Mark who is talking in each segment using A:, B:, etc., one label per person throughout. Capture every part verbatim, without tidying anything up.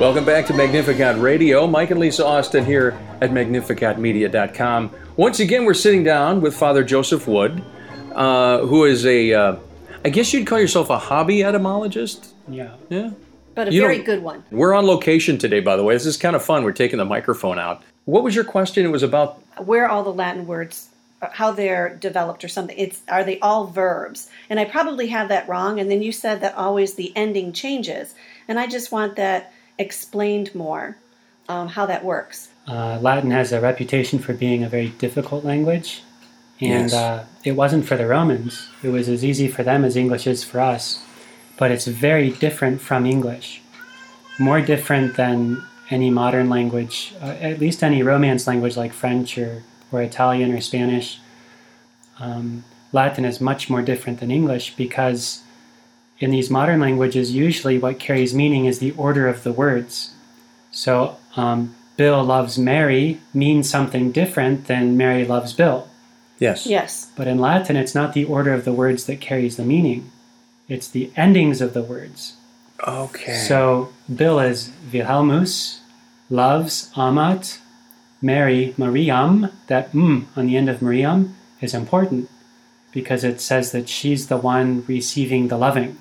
A: Welcome back to Magnificat Radio. Mike and Lisa Austin here at magnificat media dot com. Once again, we're sitting down with Father Joseph Wood, uh, who is a, uh, I guess you'd call yourself a hobby etymologist?
B: Yeah.
A: Yeah?
C: But a
A: You
C: very
A: don't-
C: good one.
A: We're on location today, by the way. This is kind of fun. We're taking the microphone out. What was your question? It was about...
C: Where all the Latin words, how they're developed or something. It's Are they all verbs? And I probably have that wrong. And then you said that always the ending changes. And I just want that explained more, um, how that works.
B: Uh, Latin has a reputation for being a very difficult language, and
A: Yes.
B: uh, it wasn't for the Romans. It was as easy for them as English is for us, but it's very different from English, more different than any modern language, uh, at least any Romance language like French or, or Italian or Spanish. Um, Latin is much more different than English because in these modern languages, usually what carries meaning is the order of the words. So, um, Bill loves Mary means something different than Mary loves Bill.
A: Yes.
C: Yes.
B: But in Latin, it's not the order of the words that carries the meaning. It's the endings of the words.
A: Okay.
B: So, Bill is Wilhelmus, loves Amat, Mary, Mariam. That m on the end of Mariam is important because it says that she's the one receiving the loving.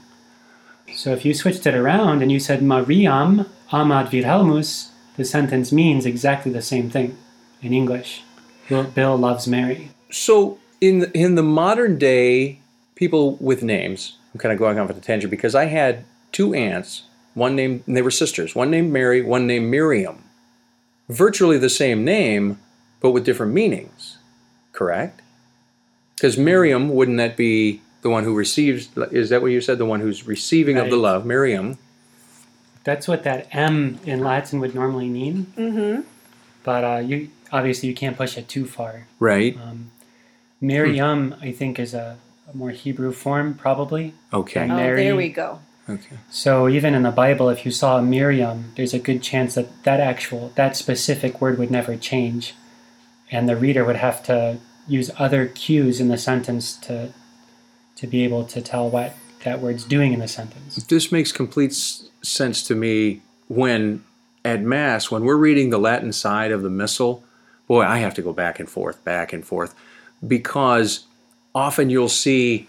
B: So if you switched it around and you said Mariam, Amat Wilhelmus, the sentence means exactly the same thing in English. Bill, Bill loves Mary.
A: So in the, in the modern day, people with names, I'm kind of going off at a tangent because I had two aunts, one named, and they were sisters, one named Mary, one named Miriam. Virtually the same name, but with different meanings, correct? Because Miriam, wouldn't that be the one who receives, is that what you said? The one who's receiving of the
B: Right.
A: love, Miriam.
B: That's what that M in Latin would normally mean.
C: Mm-hmm.
B: But uh, you obviously you can't push it too far.
A: Right.
B: Um, Miriam, I think, is a, a more Hebrew form, probably.
A: Okay.
B: And
C: Oh,
B: Mary.
C: there we go.
A: Okay.
B: So even in the Bible, if you saw Miriam, there's a good chance that that actual, that specific word would never change. And the reader would have to use other cues in the sentence to to be able to tell what that word's doing in the sentence.
A: This makes complete s- sense to me when at Mass, when we're reading the Latin side of the Missal, boy, I have to go back and forth, back and forth, because often you'll see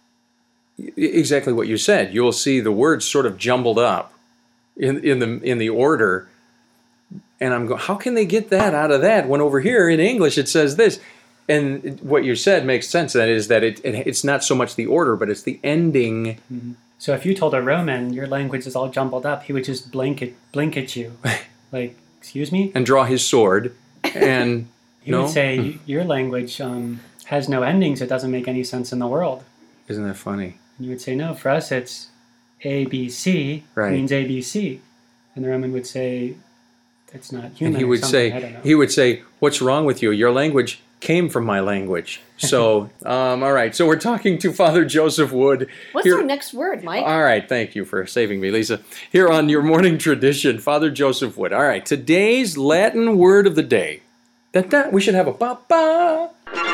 A: e- exactly what you said. You'll see the words sort of jumbled up in, in the in the order, and I'm going, how can they get that out of that when over here in English it says this? And what you said makes sense. That is that it, it it's not so much the order, but it's the ending.
B: Mm-hmm. So if you told a Roman your language is all jumbled up, he would just blink at, blink at you. Like, excuse me?
A: And draw his sword, and
B: He
A: no?
B: would say, your language um, has no endings. It doesn't make any sense in the world.
A: Isn't that funny?
B: And you would say, no, for us it's A B C
A: Right.
B: means A B C. And the Roman would say, that's not human.
A: And he
B: or
A: would
B: something. I
A: say,
B: don't know.
A: he would say, "What's wrong with you? Your language came from my language." So, um, all right. So we're talking to Father Joseph Wood.
C: What's
A: here-
C: our next word, Mike?
A: All right. Thank you for saving me, Lisa. Here on your morning tradition, Father Joseph Wood. All right. Today's Latin word of the day. That that we should have a ba ba.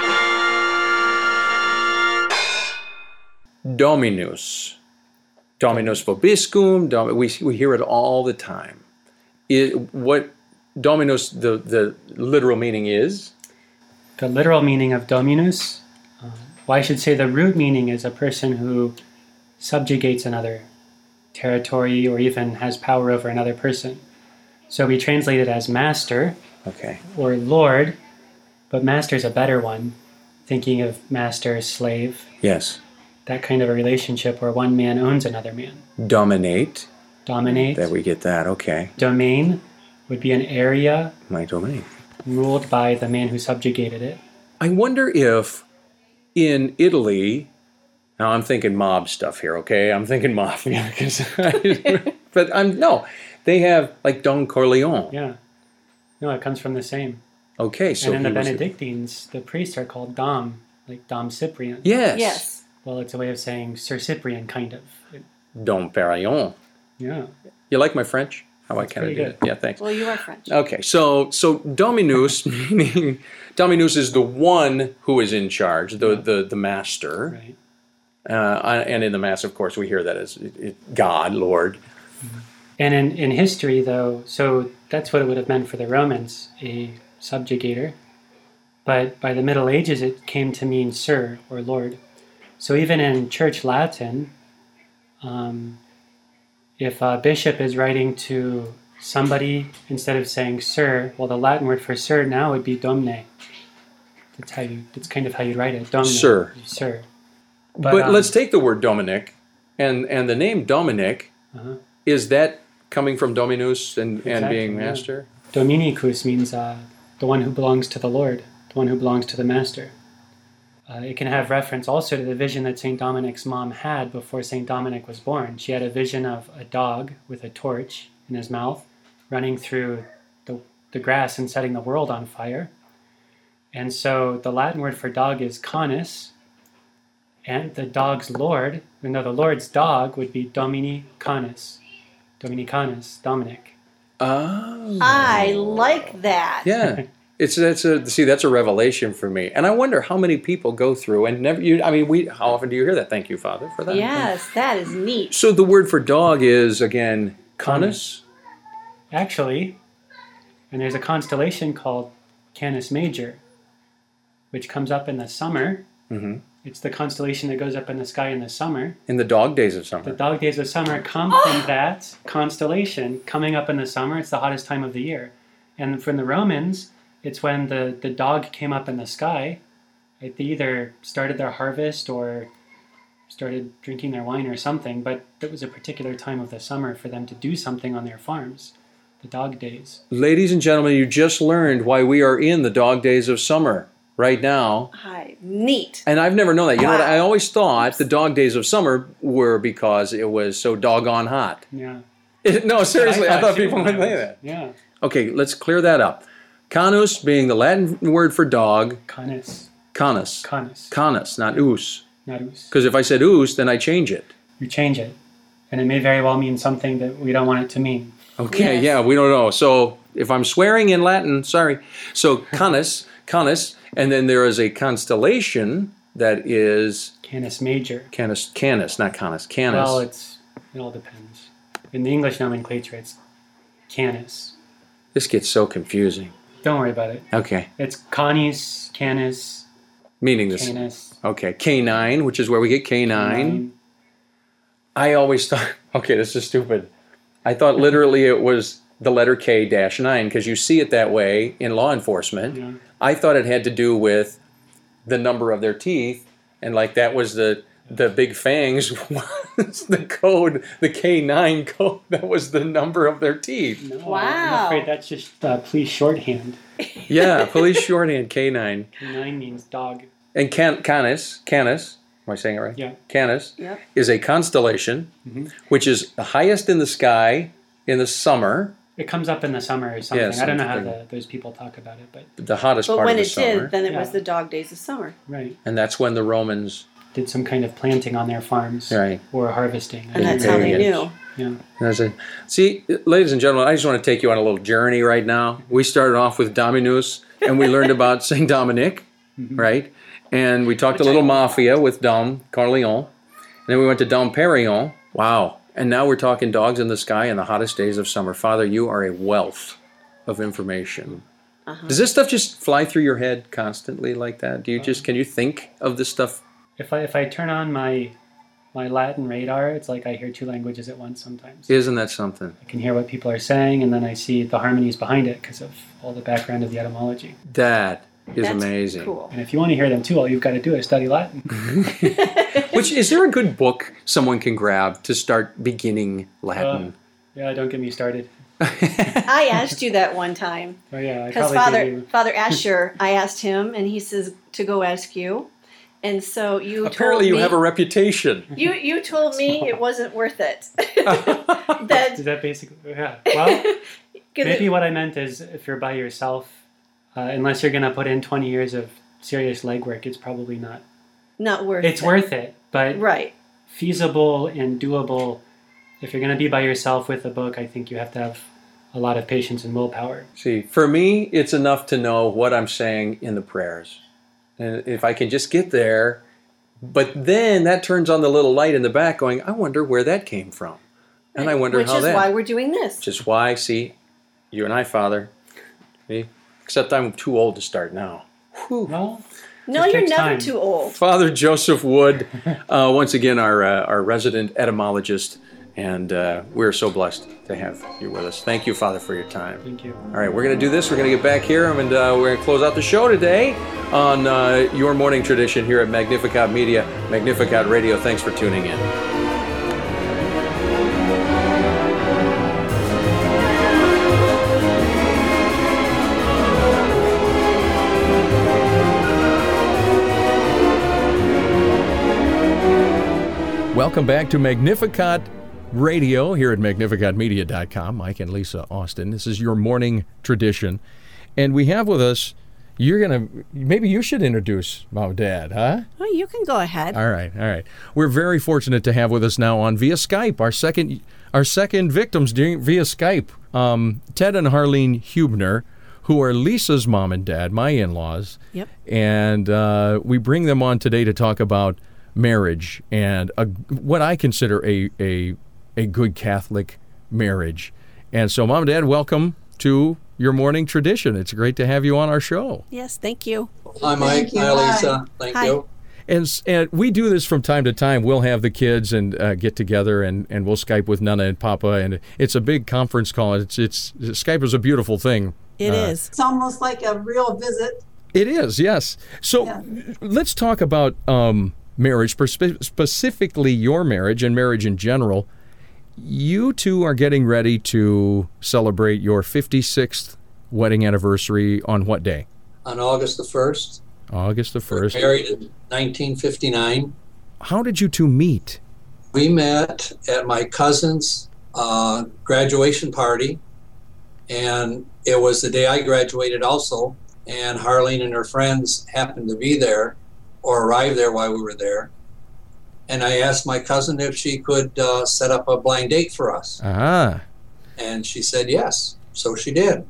A: Dominus. Dominus vobiscum. Dom, we we hear it all the time. It, what Dominus, the, the literal meaning is?
B: The literal meaning of dominus, uh, well, I should say the root meaning is a person who subjugates another territory or even has power over another person. So we translate it as master
A: Okay.
B: or lord, but master is a better one, thinking of master, slave,
A: Yes.
B: that kind of a relationship where one man owns another man.
A: Dominate.
B: Dominate.
A: That we get that. Okay.
B: Domain would be an area
A: My domain.
B: ruled by the man who subjugated it.
A: I wonder if in Italy, now I'm thinking mob stuff here, okay? I'm thinking mafia. 'cause I- but I'm, no, they have like Don Corleone.
B: Yeah. No, it comes from the same.
A: Okay, so
B: and in the
A: he was-
B: Benedictines, the priests are called Dom, like Dom Cyprian.
A: Yes.
C: Yes.
B: Well, it's a way of saying Sir Cyprian, kind of. It-
A: Dom Perignon.
B: yeah.
A: You like my French? How I
B: That's
A: kind of
B: pretty
A: did
B: good.
A: it. Yeah, thanks.
C: Well, you are French.
A: Okay, so so Dominus meaning Dominus is the one who is in charge, the the, the master.
B: Right.
A: Uh, and in the Mass, of course, we hear that as it, it, God, Lord.
B: And in, in history, though, so that's what it would have meant for the Romans, a subjugator. But by the Middle Ages, it came to mean sir or lord. So even in Church Latin, um, if a bishop is writing to somebody, instead of saying sir, well, the Latin word for sir now would be domine. That's how you. That's kind of how you write it. Domine.
A: Sir.
B: Sir.
A: But,
B: um,
A: let's take the word Dominic, and and the name Dominic,
B: uh-huh.
A: is that coming from Dominus and, and
B: Exactly,
A: being
B: yeah.
A: master?
B: Dominicus means uh, the one who belongs to the Lord, the one who belongs to the master. Uh, it can have reference also to the vision that Saint Dominic's mom had before Saint Dominic was born. She had a vision of a dog with a torch in his mouth running through the, the grass and setting the world on fire. And so the Latin word for dog is canis, and the dog's lord, even though the Lord's dog would be Domini canis, Dominicanus, Dominic.
A: Oh.
C: I like that.
A: Yeah. It's that's a see that's a revelation for me, and I wonder how many people go through and never. You, I mean, we how often do you hear that? Thank you, Father, for that.
C: Yes, that is neat.
A: So the word for dog is again canis.
B: Actually, and there's a constellation called Canis Major, which comes up in the summer.
A: Mm-hmm.
B: It's the constellation that goes up in the sky in the summer.
A: In the dog days of
B: The
A: summer.
B: dog days of summer come from that constellation coming up in the summer. It's the hottest time of the year. And from the Romans, it's when the, the dog came up in the sky. Right? They either started their harvest or started drinking their wine or something, but it was a particular time of the summer for them to do something on their farms, the dog days.
A: Ladies and gentlemen, you just learned why we are in the dog days of summer right now.
C: Hi, neat.
A: And I've never known that. You know what?
C: Wow.
A: I always thought the dog days of summer were because it was so doggone hot.
B: Yeah.
A: It- no, seriously, I thought
B: too
A: people
B: when
A: would
B: I
A: say
B: was-
A: that.
B: Yeah.
A: Okay, let's clear that up. Canus being the Latin word for dog,
B: Canis.
A: canis.
B: Canis.
A: Canis, not us.
B: Not us.
A: Because if I said us, then I change it.
B: You change it. And it may very well mean something that we don't want it to mean.
A: Okay,
C: Yes.
A: yeah, we don't know. So if I'm swearing in Latin, sorry. So canis, canis, and then there is a constellation that is
B: Canis Major.
A: canis, canis, not canis, canis.
B: Well, it's it all depends. In the English nomenclature, it's Canis.
A: This gets so confusing.
B: Don't worry about it.
A: Okay,
B: It's Canis, Canis,
A: meaning this.
B: Canis.
A: Okay, canine, which is where we get canine. I always thought, okay, this is stupid. I thought literally it was the letter K dash nine because you see it that way in law enforcement.
B: Yeah.
A: I thought it had to do with the number of their teeth, and like that was the the big fangs was the code, the K nine code. That was the number of their teeth.
B: No, I'm
C: Wow.
B: afraid that's just uh, police shorthand.
A: Yeah, police shorthand K nine.
B: Nine means dog.
A: And can, canis, canis, am I saying it right?
B: Yeah.
A: Canis
C: Yep.
A: is a constellation,
B: Mhm.
A: which is the highest in the sky in the summer,
B: It comes up in the summer or something.
A: Yeah,
B: I don't know how
A: something.
B: the, those people talk about it, but
A: the hottest
C: But
A: part
C: when
A: of the
C: it
A: summer.
C: did, then it was
B: Yeah.
C: the dog days of summer.
B: right.
A: And that's when the Romans,
B: Did some kind of planting on their farms
A: right.
B: or harvesting.
C: And that's how they knew.
B: Yeah.
A: That's it. See, ladies and gentlemen, I just want to take you on a little journey right now. We started off with Dominus, and we learned about Saint Dominic, right? And we talked a little mafia with Dom Corleone. And then we went to Dom Perignon. Wow. And now we're talking dogs in the sky in the hottest days of summer. Father, you are a wealth of information.
C: Uh-huh.
A: Does this stuff just fly through your head constantly like that? Do you just, can you think of this stuff?
B: If I if I turn on my my Latin radar, it's like I hear two languages at once sometimes.
A: Isn't that something?
B: I can hear what people are saying, and then I see the harmonies behind it because of all the background of the etymology.
A: That is
C: That's
A: amazing.
C: cool.
B: And if you want to hear them too, all you've got to do is study Latin.
A: Which, is there a good book someone can grab to start beginning Latin?
B: Yeah, don't get me started.
C: I asked you that one time.
B: Oh yeah, I
C: Because
B: probably
C: Father
B: gave you.
C: Father Asher, I asked him, and he says to go ask you. And so you
A: Apparently,
C: told
A: you
C: me,
A: have a reputation.
C: you you told me it wasn't worth it. that
B: Is that basically? Yeah. Well,
C: 'cause
B: maybe
C: it-
B: what I meant is if you're by yourself, uh, unless you're going to put in twenty years of serious legwork, it's probably not.
C: not worth.
B: It's
C: it.
B: worth it, but
C: Right.
B: feasible and doable. If you're going to be by yourself with a book, I think you have to have a lot of patience and willpower.
A: See, for me, it's enough to know what I'm saying in the prayers. And if I can just get there, but then that turns on the little light in the back going, I wonder where that came from. And I wonder
C: Which
A: how
C: is
A: that.
C: why we're doing this.
A: Which is why, see, you and I, Father, see, except I'm too old to start now. Whew.
B: Well,
C: No,
B: Just
C: you're
B: takes
C: never
B: time.
C: too old.
A: Father Joseph Wood, uh, once again, our uh, our resident etymologist, and uh, we're so blessed to have you with us. Thank you, Father, for your time.
B: thank you.
A: All right, we're going to do this. We're going to get back here, and uh, we're going to close out the show today on uh, your morning tradition here at Magnificat Media, Magnificat Radio. Thanks for tuning in. Welcome back to Magnificat Radio here at magnificat media dot com. Mike and Lisa Austin. This is your morning tradition. And we have with us, you're going to, maybe you should introduce Mom and Dad, huh?
C: Oh, you can go ahead.
A: All right, all right. We're very fortunate to have with us now on via Skype, our second our second victims doing via Skype, um, Ted and Harleen Hubner, who are Lisa's mom and dad, my in-laws.
C: Yep.
A: And uh, we bring them on today to talk about marriage and a, what I consider a, a a good Catholic marriage. And so, Mom and Dad, welcome to your morning tradition. It's great to have you on our show.
C: Yes, thank you.
D: Hi, Mike.
E: you.
D: Hi, Lisa. Thank
C: Hi.
D: you.
A: And, s- and we do this from time to time. We'll have the kids and uh, get together, and, and we'll Skype with Nana and Papa, and it's a big conference call. It's it's Skype is a beautiful thing.
C: It
A: Uh,
C: is.
E: It's almost like a real visit.
A: It is, yes. So
E: Yeah.
A: let's talk about um, marriage, perspe- specifically your marriage and marriage in general. You two are getting ready to celebrate your fifty-sixth wedding anniversary on what day?
D: On August the first,
A: August the
D: we were
A: first.
D: married in nineteen fifty-nine.
A: How did you two meet?
D: We met at my cousin's uh, graduation party, and it was the day I graduated also, and Harleen and her friends happened to be there or arrived there while we were there. And I asked my cousin if she could uh, set up a blind date for us.
A: Ah,
D: And she said yes. So she did.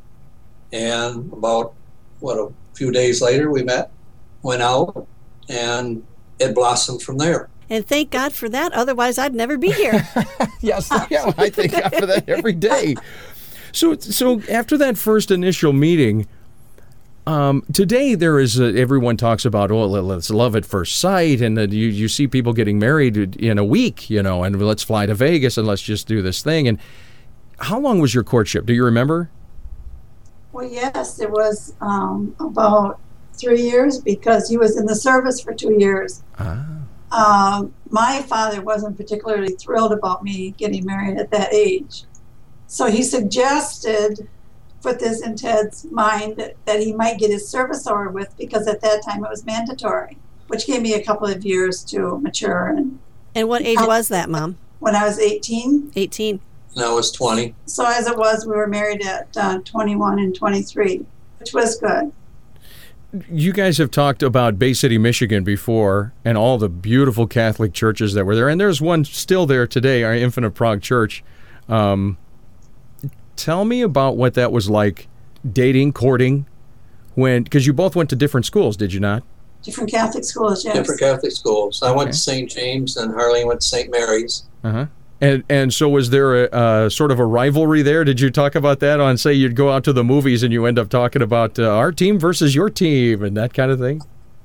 D: And about, what, a few days later, we met, went out, and it blossomed from there.
C: And thank God for that. Otherwise, I'd never be here.
A: yes, yeah, I thank God for that every day. So, so after that first initial meeting, um, today there is a, everyone talks about, oh, let's love at first sight, and uh, you you see people getting married in a week, you know, and let's fly to Vegas and let's just do this thing. And how long was your courtship? Do you remember?
E: Well, yes, it was um, about three years because he was in the service for two years.
A: Ah.
E: Um, my father wasn't particularly thrilled about me getting married at that age. So he suggested, put this in Ted's mind, that, that he might get his service over with because at that time it was mandatory, which gave me a couple of years to mature. And
C: And what age was that, Mom?
E: when I was eighteen,
C: eighteen.
D: And I was twenty.
E: so as it was, we were married at uh, twenty-one and twenty-three, which was good.
A: You guys have talked about Bay City, Michigan before, and all the beautiful Catholic churches that were there. And there's one still there today, our Infinite Prague Church. Um, tell me about what that was like, dating, courting, when, because you both went to different schools, did you not?
E: Different Catholic schools, yes.
D: Different Catholic schools. I went
A: Okay.
D: to Saint James, and Harleen went to Saint Mary's.
A: Uh-huh. And and so was there a, a sort of a rivalry there? Did you talk about that on, say, you'd go out to the movies and you end up talking about uh, our team versus your team and that kind of thing?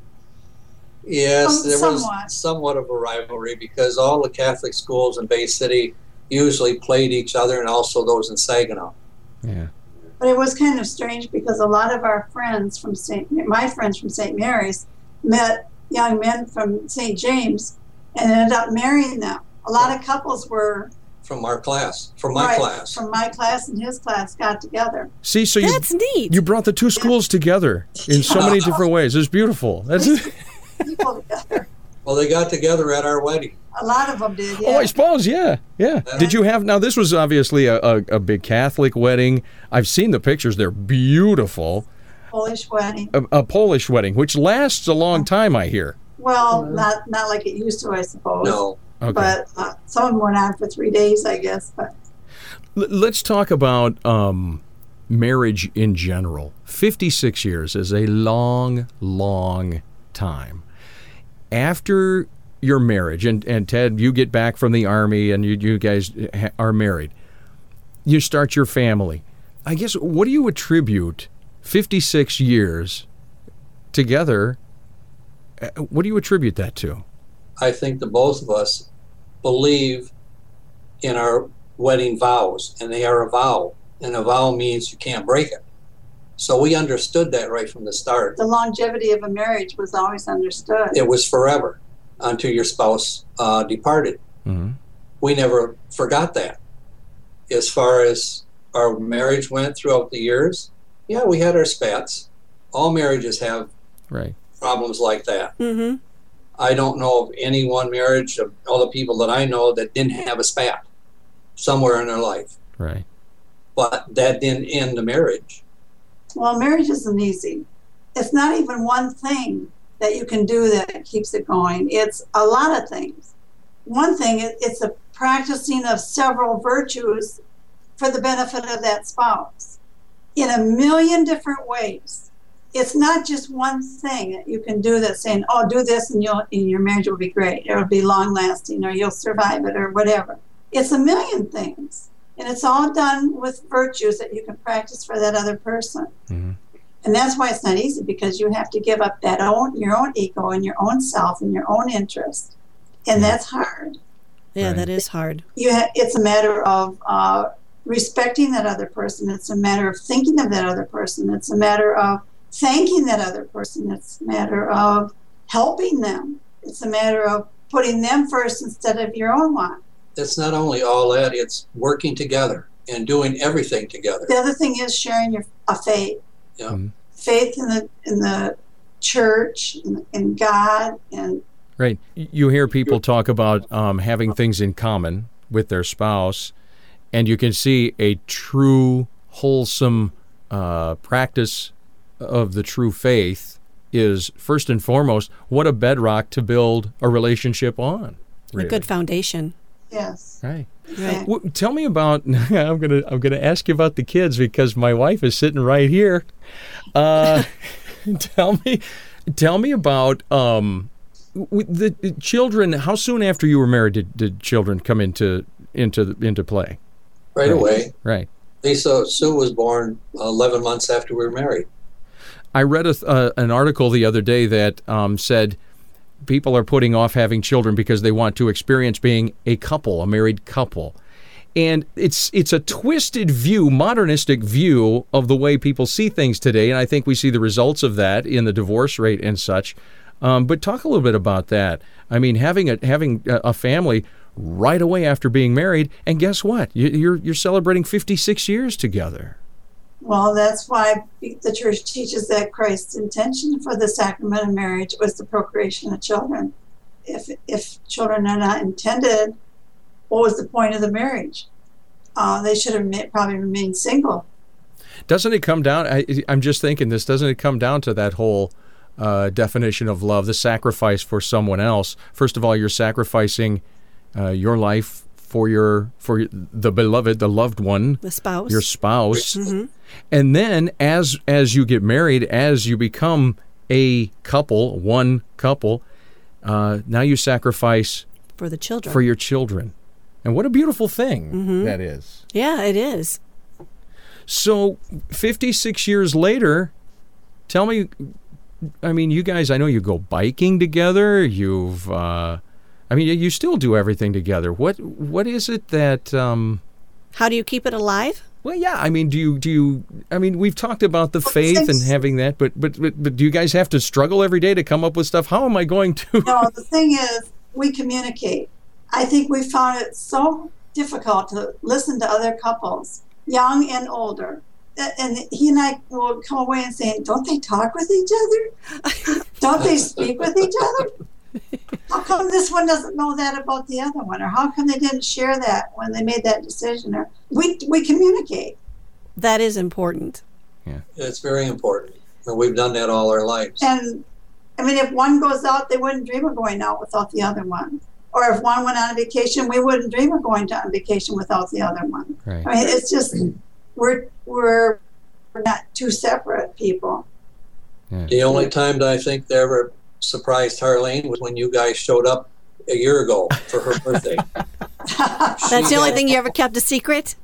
D: Yes,
E: Um,
D: there
E: somewhat.
D: was somewhat of a rivalry because all the Catholic schools in Bay City usually played each other, and also those in Saginaw.
A: Yeah.
E: But it was kind of strange because a lot of our friends from Saint my friends from Saint Mary's met young men from Saint James and ended up marrying them. A lot of couples were
D: From our class, from my
E: right,
D: class.
E: from my class and his class got together.
A: See, so you
C: That's neat.
A: you brought the two schools together in so many different ways. It's beautiful. That's
E: People together.
D: Well, they got together at our wedding.
E: A lot of them did. Yeah.
A: Oh, I suppose, yeah, yeah. Did you have, now this was obviously a, a, a big Catholic wedding. I've seen the pictures. They're beautiful.
E: Polish wedding.
A: A, a Polish wedding, which lasts a long time, I hear.
E: Well, not not like it used to, I suppose.
D: No.
A: Okay.
E: But uh, some of them went on for three days, I guess. But
A: L- let's talk about um, marriage in general. fifty-six years is a long, long time. After
F: your marriage, and, and Ted, you get back from the Army and you, you guys ha- are married. You start your family. I guess, what do you attribute fifty-six years together, what do you attribute that to?
D: I think the both of us believe in our wedding vows, and they are a vow, and a vow means you can't break it. So we understood that right from the start.
E: The longevity of a marriage was always understood.
D: It was forever until your spouse uh, departed.
F: Mm-hmm.
D: We never forgot that. As far as our marriage went throughout the years, yeah, we had our spats. All marriages have
F: right.
D: problems like that.
C: Mm-hmm.
D: I don't know of any one marriage of all the people that I know that didn't have a spat somewhere in their life.
F: Right.
D: But that didn't end the marriage.
E: Well, marriage isn't easy. It's not even one thing that you can do that keeps it going. It's a lot of things. One thing, it's a practicing of several virtues for the benefit of that spouse in a million different ways. It's not just one thing that you can do that's saying, oh, do this and you'll, and your marriage will be great. It'll be long lasting, or you'll survive it, or whatever. It's a million things. And it's all done with virtues that you can practice for that other person.
F: Mm-hmm.
E: And that's why it's not easy, because you have to give up that own, your own ego and your own self and your own interest. And that's hard.
C: Yeah,
F: Right.
C: that is hard.
E: You ha- it's a matter of uh, respecting that other person. It's a matter of thinking of that other person. It's a matter of thanking that other person. It's a matter of helping them. It's a matter of putting them first instead of your own want.
D: It's not only all that, it's working together and doing everything together.
E: The other thing is sharing your a faith.
D: Yeah.
F: Mm-hmm.
E: Faith in the in the church, in, in God, and
F: Right. You hear people talk about um, having things in common with their spouse, and you can see a true, wholesome uh, practice of the true faith is, first and foremost, what a bedrock to build a relationship on. Really.
C: A good foundation.
E: yes.
F: Right.
C: Right.
F: Well, tell me about. I'm gonna. I'm gonna ask you about the kids, because my wife is sitting right here. Uh, tell me. Tell me about um, with the children. How soon after you were married did, did children come into into into play?
D: Right away.
F: Right.
D: Lisa Sue was born eleven months after we were married.
F: I read a, uh, an article the other day that um, said people are putting off having children because they want to experience being a couple, a married couple. And it's it's a twisted view, modernistic view of the way people see things today. And I think we see the results of that in the divorce rate and such. Um, but talk a little bit about that. I mean, having a having a family right away after being married, and guess what? You're you're celebrating fifty-six years together.
E: Well, that's why the church teaches that Christ's intention for the sacrament of marriage was the procreation of children. If if children are not intended, what was the point of the marriage? Uh, they should have ma- probably remained single.
F: Doesn't it come down, I, I'm just thinking this, doesn't it come down to that whole uh, definition of love, the sacrifice for someone else? First of all, you're sacrificing uh, your life for your for the beloved, the loved one,
C: The spouse.
F: your spouse.
C: Mhm.
F: And then as as you get married, as you become a couple, one couple, uh, now you sacrifice
C: For the children.
F: for your children. And what a beautiful thing
C: Mhm.
F: that is.
C: Yeah, it is.
F: So fifty-six years later, tell me, I mean, you guys, I know you go biking together. You've, uh, I mean, you still do everything together. What What is it that, um,
C: How do you keep it alive?
F: well, yeah, I mean, do you, do you, I mean, we've talked about the faith and having that, but, but, but, but do you guys have to struggle every day to come up with stuff? How am I going to?
E: No, the thing is, we communicate. I think we found it so difficult to listen to other couples, young and older. A- And he and I will come away and saying, don't they talk with each other? Don't they speak with each other? How come this one doesn't know that about the other one? Or how come they didn't share that when they made that decision? Or we, we communicate.
C: That is important.
D: It's very important. And we've done that all our lives.
E: And I mean, if one goes out, they wouldn't dream of going out without the other one. Or if one went on a vacation, we wouldn't dream of going to on vacation without the other one.
F: Right.
E: I mean, it's just we're we're we're not two separate people.
D: The only time that I think they ever surprised Harlene was when you guys showed up a year ago for her birthday.
G: That's the only thing you ever kept a secret?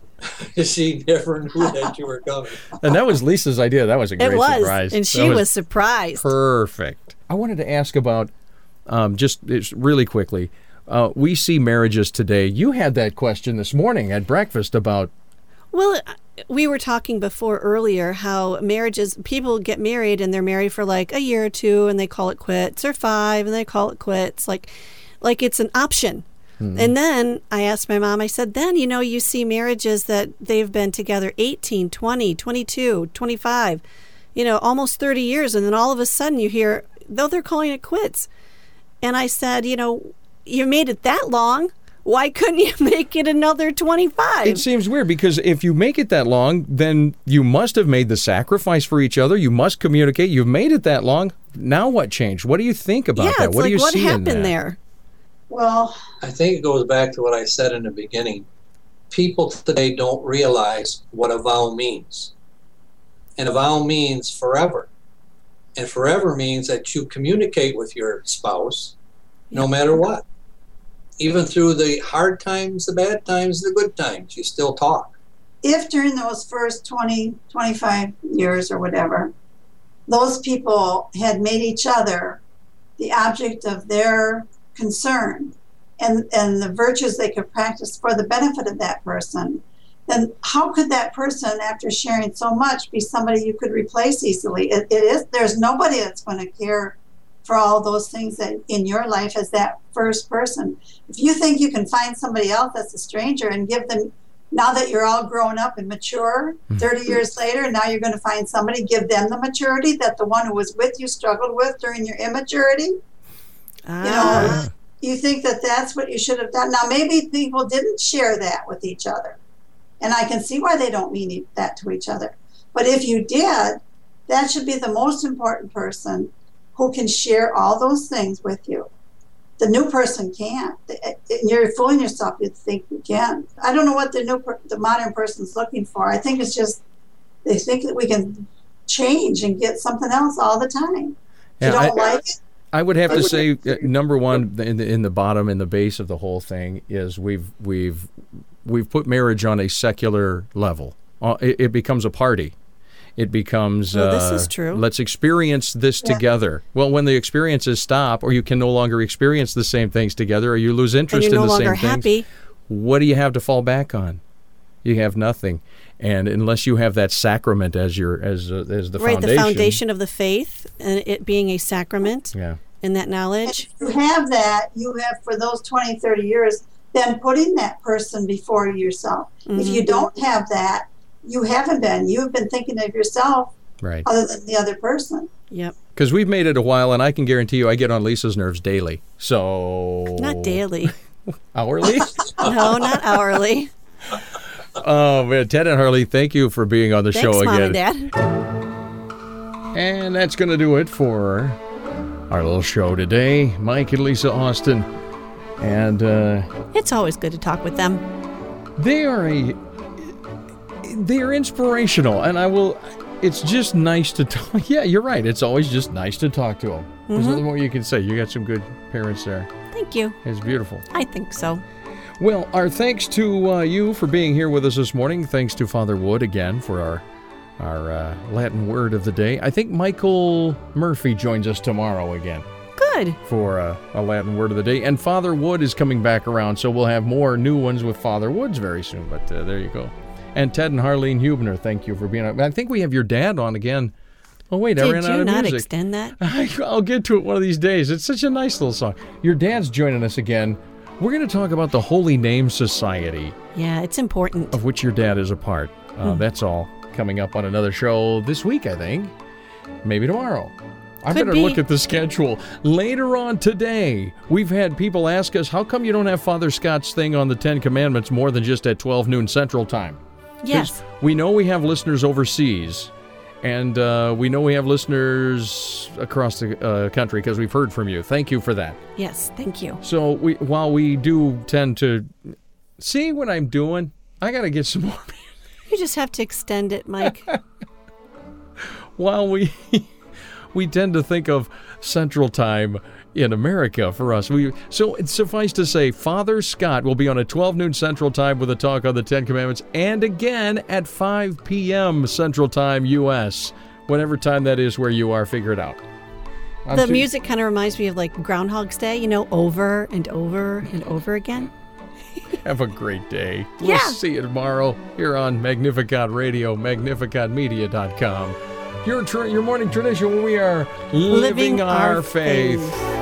D: She never knew that you were coming.
F: And that was Lisa's idea. That was a great
G: It was,
F: surprise.
G: and she
F: That
G: was, surprised.
F: Perfect. I wanted to ask about, um, just it's really quickly, uh, we see marriages today. You had that question this morning at breakfast about,
G: Well, we were talking before earlier how marriages, people get married and they're married for like a year or two and they call it quits, or five and they call it quits, like like it's an option. Mm-hmm. And then I asked my mom, I said, then, you know, you see marriages that they've been together eighteen, twenty, twenty-two, twenty-five, you know, almost thirty years. And then all of a sudden you hear, though they're calling it quits. And I said, you know, you made it that long. Why couldn't you make it another twenty-five?
F: It seems weird because if you make it that long, then you must have made the sacrifice for each other. You must communicate. You've made it that long. Now what changed? What do you think about
G: yeah,
F: that?
G: It's
F: What
G: like,
F: do you
G: what
F: see
G: happened
F: in that?
G: there?
E: Well,
D: I think it goes back to what I said in the beginning. People today don't realize what a vow means. And a vow means forever. And forever means that you communicate with your spouse no matter what. Even through the hard times, the bad times, the good times, you still talk.
E: if during those first twenty, twenty-five years or whatever, those people had made each other the object of their concern and, and the virtues they could practice for the benefit of that person, then how could that person, after sharing so much, be somebody you could replace easily? It, it is, there's nobody that's going to care for all those things that in your life as that first person. If you think you can find somebody else that's a stranger and give them, now that you're all grown up and mature, thirty years later, now you're going to find somebody, give them the maturity that the one who was with you struggled with during your immaturity.
G: Ah.
E: You know, you think that that's what you should have done. Now, maybe people didn't share that with each other. And I can see why they don't mean that to each other. But if you did, that should be the most important person who can share all those things with you. The new person can't. You're fooling yourself. You think you can. I don't know what the new, per- the modern person's looking for. I think it's just they think that we can change and get something else all the time. If
F: Yeah,
E: you don't
F: I-
E: like it.
F: I would have to say, uh, number one, in the, in the bottom, in the base of the whole thing, is we've we've we've put marriage on a secular level. Uh, it, it becomes a party. It becomes,
G: Well,
F: uh,
G: this is true.
F: let's experience this
E: Yeah.
F: together. Well, when the experiences stop, or you can no longer experience the same things together, or you lose
G: And
F: interest
G: you're
F: in
G: no
F: the
G: longer
F: same
G: happy.
F: things, what do you have to fall back on? You have nothing. And unless you have that sacrament as your as uh, as the
G: Right,
F: foundation.
G: the foundation of the faith, and it being a sacrament,
F: Yeah.
G: and that knowledge.
E: If you have that, you have for those twenty, thirty years, then putting that person before yourself. If you
G: Mhm.
E: don't have that, you haven't been. You've been thinking of yourself
F: Right.
E: other than the other person.
G: Yep.
F: Because we've made it a while, and I can guarantee you I get on Lisa's nerves daily. So
G: Not daily.
F: Hourly?
G: No, not hourly.
F: Oh, man. Ted and Harley, thank you for being on the
G: Thanks,
F: show
G: Mom
F: again.
G: and Dad.
F: And that's going to do it for our little show today. Mike and Lisa Austin. And uh,
G: It's always good to talk with them.
F: they are a... They are inspirational, and I will... It's just nice to talk. Yeah, you're right. It's always just nice to talk to them. There's
G: Mhm.
F: nothing more you can say. You got some good parents there.
G: Thank you.
F: It's beautiful.
G: I think so.
F: Well, our thanks to uh, you for being here with us this morning. Thanks to Father Wood again for our our uh, Latin word of the day. I think Michael Murphy joins us tomorrow again
G: Good.
F: for uh, a Latin word of the day. And Father Wood is coming back around, so we'll have more new ones with Father Woods very soon. But uh, there you go. And Ted and Harleen Hubner, thank you for being on. I think we have your dad on again. Oh, wait, I
G: Did
F: ran out
G: you
F: of
G: not
F: music.
G: extend that?
F: I'll get to it one of these days. It's such a nice little song. Your dad's joining us again. We're going to talk about the Holy Name Society,
G: Yeah, it's important.
F: of which your dad is a part. Uh,
G: Hmm.
F: That's all coming up on another show this week, I think. Maybe tomorrow. I
G: Could
F: better
G: be.
F: look at the schedule. Later on today, we've had people ask us, how come you don't have Father Scott's thing on the Ten Commandments more than just at twelve noon Central Time? 'Cause
G: Yes.
F: we know we have listeners overseas, and uh, we know we have listeners across the uh, country because we've heard from you. Thank you for that.
G: Yes, thank you.
F: So we, while we do tend to see what I'm doing, I got to get some more.
G: You just have to extend it, Mike.
F: while we we tend to think of Central Time in America for us. We so it's suffice to say, Father Scott will be on at twelve noon Central Time with a talk on the Ten Commandments, and again at five p.m. Central Time U S Whatever time that is where you are, figure it out. I'm
G: the
F: too-
G: music kind of reminds me of like Groundhog's Day, you know, over and over and over again.
F: Have a great day. We'll
G: Yeah.
F: see you tomorrow here on Magnificat Radio, magnificat media dot com. Your, tr- your morning tradition where we are living,
G: Living
F: our,
G: our
F: faith.
G: faith.